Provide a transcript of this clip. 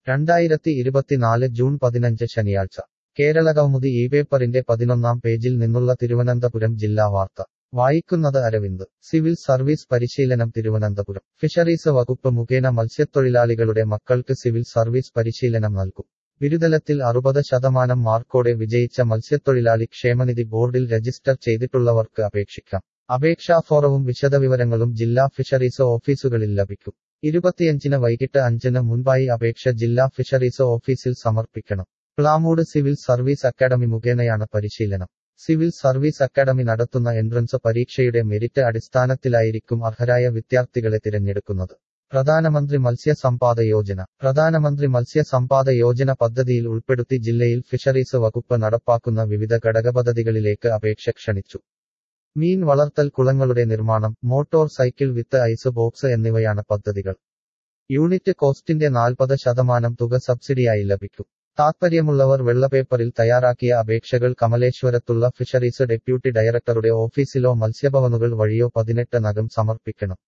2024 June 15 ശനിയാഴ്ച കേരളകൗമുദി പേപ്പറിന്റെ 11-ാം പേജിൽ നിന്നുള്ള തിരുവനന്തപുരം ജില്ലാ വാർത്ത വായിക്കുന്നത് അരവിന്ദ് സിവിൽ സർവീസ് പരിശീലനം തിരുവനന്തപുരം ഫിഷറീസ് വകുപ്പ് മുഖേന മത്സ്യത്തൊഴിലാളികളുടെ മക്കൾക്ക് സിവിൽ സർവീസ് പരിശീലനം നൽകും ബിരുദലത്തിൽ 60% മാർക്കോടെ വിജയിച്ച മത്സ്യത്തൊഴിലാളി ക്ഷേമനിധി ബോർഡിൽ രജിസ്റ്റർ ചെയ്തിട്ടുള്ളവർക്ക് അപേക്ഷിക്കാം അപേക്ഷാഫോറവും വിശദവിവരങ്ങളും ജില്ലാ ഫിഷറീസ് ഓഫീസുകളിൽ ലഭിക്കും 25-ന് വൈകിട്ട് 5-ന് മുൻപായി അപേക്ഷ ജില്ലാ ഫിഷറീസ് ഓഫീസിൽ സമർപ്പിക്കണം പ്ലാമൂട് സിവിൽ സർവീസ് അക്കാദമി മുഖേനയാണ് പരിശീലനം സിവിൽ സർവീസ് അക്കാദമി നടത്തുന്ന എൻട്രൻസ് പരീക്ഷയുടെ മെരിറ്റ് അടിസ്ഥാനത്തിലായിരിക്കും അർഹരായ വിദ്യാർത്ഥികളെ തിരഞ്ഞെടുക്കുന്നത് പ്രധാനമന്ത്രി മത്സ്യ സമ്പാദ യോജന പ്രധാനമന്ത്രി മത്സ്യ സമ്പാദ യോജന പദ്ധതിയിൽ ഉൾപ്പെടുത്തി ജില്ലയിൽ ഫിഷറീസ് വകുപ്പ് നടപ്പാക്കുന്ന വിവിധ ഘടകപദ്ധതികളിലേക്ക് അപേക്ഷ ക്ഷണിച്ചു മീൻ വളർത്തൽ കുളങ്ങളുടെ നിർമ്മാണം motor cycle with ice box എന്നിവയാണ് പദ്ധതികൾ യൂണിറ്റ് കോസ്റ്റിന്റെ 40% തുക സബ്സിഡിയായി ലഭിക്കും താത്പര്യമുള്ളവർ വെള്ളപ്പേപ്പറിൽ തയ്യാറാക്കിയ അപേക്ഷകൾ കമലേശ്വരത്തുള്ള ഫിഷറീസ് ഡെപ്യൂട്ടി ഡയറക്ടറുടെ ഓഫീസിലോ മത്സ്യഭവനുകൾ വഴിയോ 18-നകം സമർപ്പിക്കണം